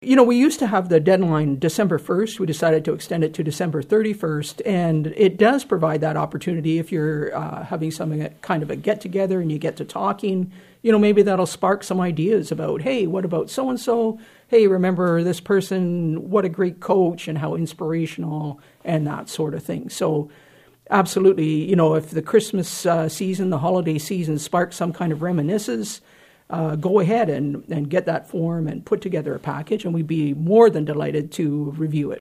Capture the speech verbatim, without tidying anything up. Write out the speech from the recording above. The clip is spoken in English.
You know, we used to have the deadline December first. We decided to extend it to December thirty-first, and it does provide that opportunity if you're uh, having something kind of a get-together and you get to talking. You know, maybe that'll spark some ideas about, hey, what about so-and-so? Hey, remember this person? What a great coach and how inspirational and that sort of thing. So absolutely, you know, if the Christmas uh, season, the holiday season sparks some kind of reminiscence, Uh, go ahead and, and get that form and put together a package, and we'd be more than delighted to review it.